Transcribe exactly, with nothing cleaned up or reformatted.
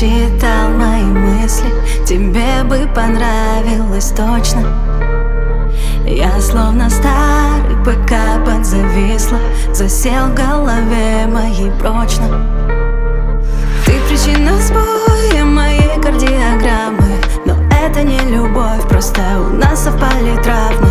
читал мои мысли, тебе бы понравилось точно. Я словно старый ПК подзависла, засел в голове моей прочно. Ты причина сбоя моей кардиограммы, но это не любовь, просто у нас совпали травмы.